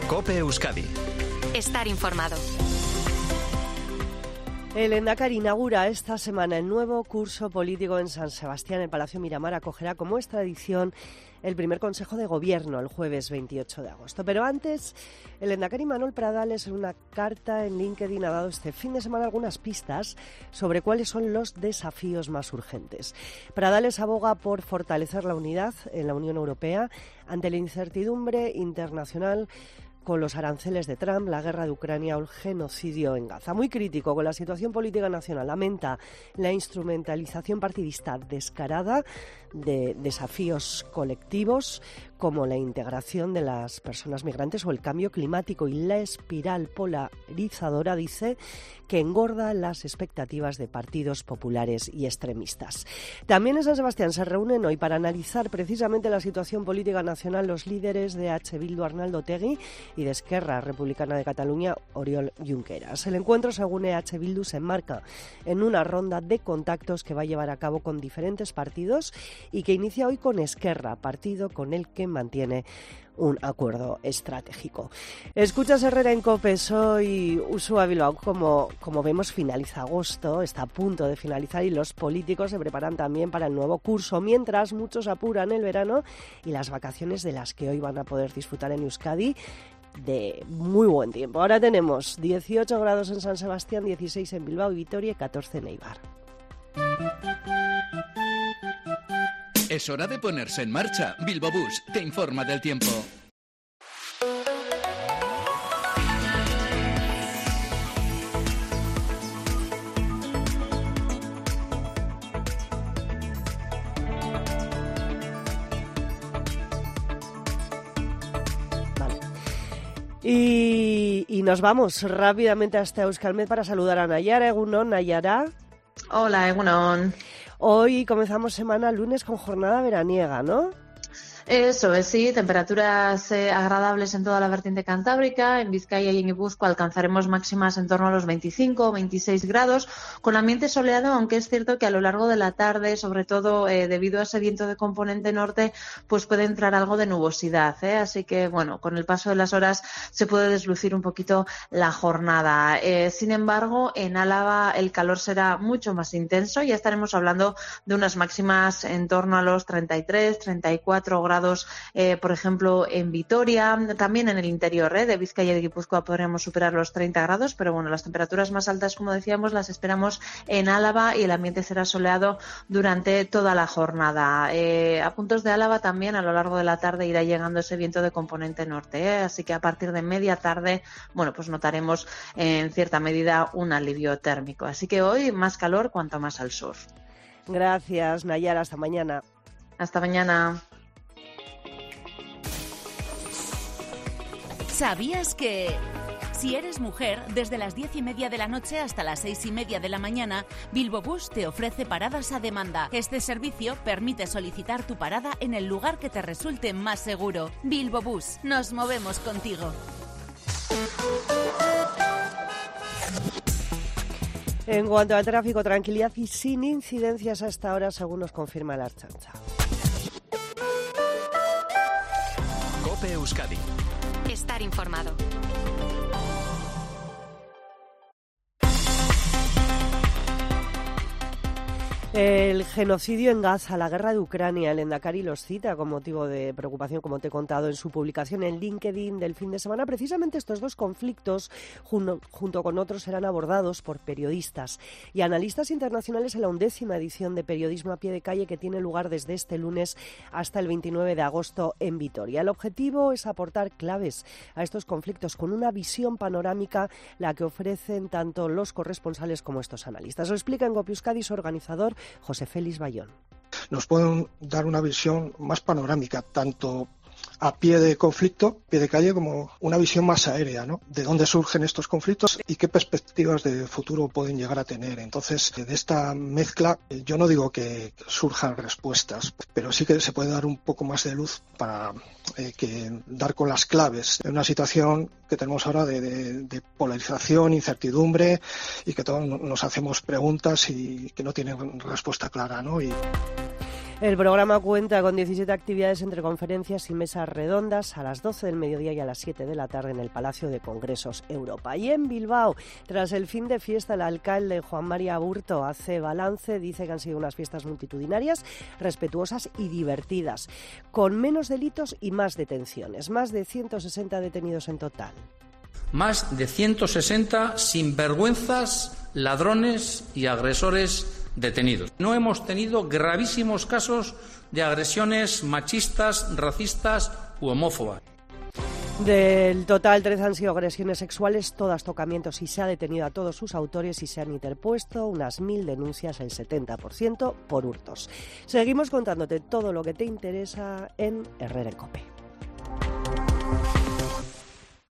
COPE Euskadi. Estar informado. El Endacari inaugura esta semana el nuevo curso político en San Sebastián. El Palacio Miramar acogerá, como es tradición, el primer Consejo de Gobierno el jueves 28 de agosto. Pero antes, el Endacari Manuel Pradales, en una carta en LinkedIn, ha dado este fin de semana algunas pistas sobre cuáles son los desafíos más urgentes. Pradales aboga por fortalecer la unidad en la Unión Europea ante la incertidumbre internacional con los aranceles de Trump, la guerra de Ucrania o el genocidio en Gaza. Muy crítico con la situación política nacional. Lamenta la instrumentalización partidista descarada de desafíos colectivos como la integración de las personas migrantes o el cambio climático, y la espiral polarizadora, dice, que engorda las expectativas de partidos populares y extremistas. También en San Sebastián se reúnen hoy para analizar precisamente la situación política nacional los líderes de H. Bildu, Arnaldo Otegi, y de Esquerra Republicana de Cataluña, Oriol Junqueras. El encuentro, según EH Bildu, se enmarca en una ronda de contactos que va a llevar a cabo con diferentes partidos y que inicia hoy con Esquerra, partido con el que mantiene un acuerdo estratégico. Escuchas Herrera en COPE, soy Uxue Bilbao. Como vemos, finaliza agosto, está a punto de finalizar, y los políticos se preparan también para el nuevo curso, mientras muchos apuran el verano y las vacaciones, de las que hoy van a poder disfrutar en Euskadi de muy buen tiempo. Ahora tenemos 18 grados en San Sebastián, 16 en Bilbao y Vitoria y 14 en Eibar. Es hora de ponerse en marcha. Bilbo Bus te informa del tiempo. Y nos vamos rápidamente hasta Euskalmet para saludar a Nayara. Egunon, Nayara. Hola, Egunon. Hoy comenzamos semana lunes con jornada veraniega, ¿no? Eso es, sí, temperaturas agradables en toda la vertiente cantábrica. En Vizcaya y en Guipúzcoa alcanzaremos máximas en torno a los 25 o 26 grados, con ambiente soleado, aunque es cierto que a lo largo de la tarde, sobre todo debido a ese viento de componente norte, pues puede entrar algo de nubosidad, ¿eh? Así que, bueno, con el paso de las horas se puede deslucir un poquito la jornada. Sin embargo, en Álava el calor será mucho más intenso. Ya estaremos hablando de unas máximas en torno a los 33, 34 grados. Por ejemplo, en Vitoria, también en el interior de Vizcaya y de Guipúzcoa podremos superar los 30 grados, pero bueno, las temperaturas más altas, como decíamos, las esperamos en Álava, y el ambiente será soleado durante toda la jornada. A puntos de Álava también a lo largo de la tarde irá llegando ese viento de componente norte, así que a partir de media tarde, bueno, pues notaremos en cierta medida un alivio térmico. Así que hoy más calor cuanto más al sur. Gracias, Nayara. Hasta mañana. Hasta mañana. ¿Sabías que si eres mujer, desde las 10:30 de la noche hasta las 6:30 de la mañana, Bilbo Bus te ofrece paradas a demanda? Este servicio permite solicitar tu parada en el lugar que te resulte más seguro. Bilbo Bus, nos movemos contigo. En cuanto al tráfico, tranquilidad y sin incidencias hasta ahora, según nos confirma la Ertzaintza. COPE Euskadi. Estar informado. El genocidio en Gaza, la guerra de Ucrania, el Endacari los cita con motivo de preocupación, como te he contado, en su publicación en LinkedIn del fin de semana. Precisamente estos dos conflictos, junto con otros, serán abordados por periodistas y analistas internacionales en la 11ª edición de Periodismo a Pie de Calle, que tiene lugar desde este lunes hasta el 29 de agosto en Vitoria. El objetivo es aportar claves a estos conflictos con una visión panorámica, la que ofrecen tanto los corresponsales como estos analistas. Lo explica en COPE Euskadi su organizador, José Félix Bayón. Nos pueden dar una visión más panorámica, tanto a pie de conflicto, pie de calle, como una visión más aérea, ¿no? De dónde surgen estos conflictos y qué perspectivas de futuro pueden llegar a tener. Entonces, de esta mezcla, yo no digo que surjan respuestas, pero sí que se puede dar un poco más de luz para dar con las claves en una situación que tenemos ahora de polarización, incertidumbre, y que todos nos hacemos preguntas y que no tienen respuesta clara, ¿no? El programa cuenta con 17 actividades entre conferencias y mesas redondas a las 12 del mediodía y a las 7 de la tarde en el Palacio de Congresos Europa. Y en Bilbao, tras el fin de fiesta, el alcalde Juan María Aburto hace balance, dice que han sido unas fiestas multitudinarias, respetuosas y divertidas, con menos delitos y más detenciones, más de 160 detenidos en total. Más de 160 sinvergüenzas, ladrones y agresores detenidos. No hemos tenido gravísimos casos de agresiones machistas, racistas u homófobas. Del total, 13 han sido agresiones sexuales, todas tocamientos, y se ha detenido a todos sus autores y se han interpuesto unas 1.000 denuncias, el 70% por hurtos. Seguimos contándote todo lo que te interesa en Herrera en COPE.